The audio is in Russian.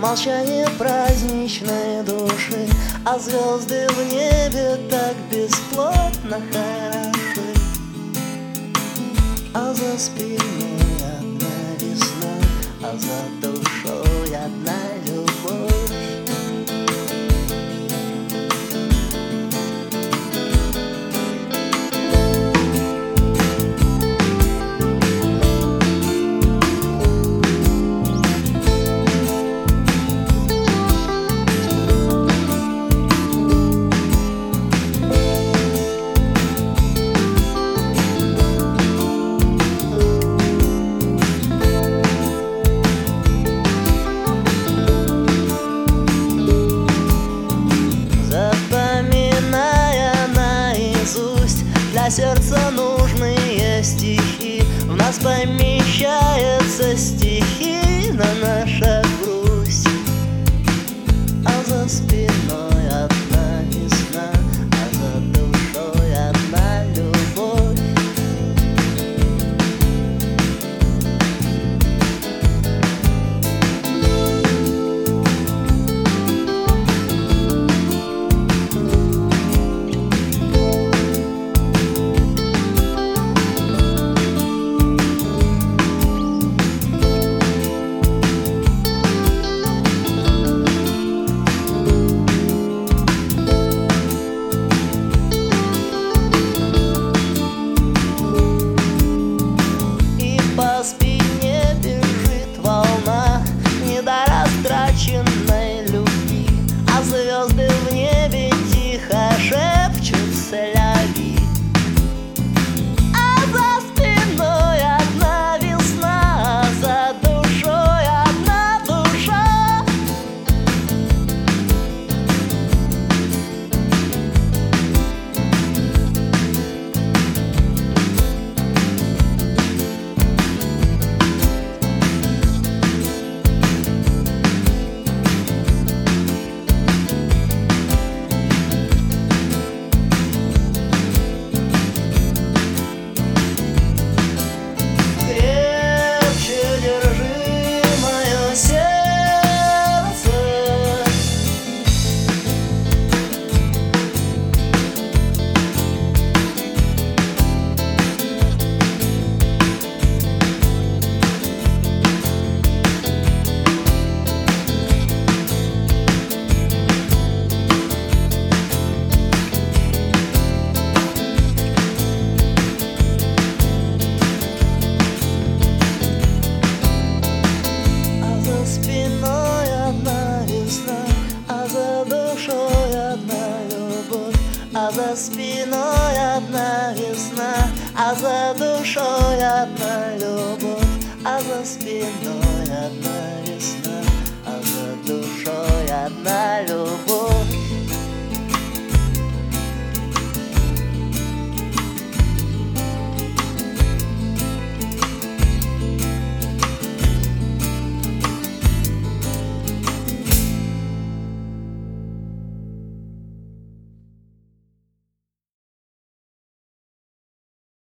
молчание праздничной души, а звезды в небе так бесплотно хороши. А за спиной одна весна, а за душой одна любовь. Для сердца нужные стихи, в нас помещается стихийно наша грусть. А за спиной одна весна, а за душой одна любовь. По спине бежит волна недорастраченной любви, а звезды в небе тихо шепчутся ляви. А за спиной одна весна, а за душой одна душа. А за спиной одна весна, а за душой одна любовь, а за спиной одна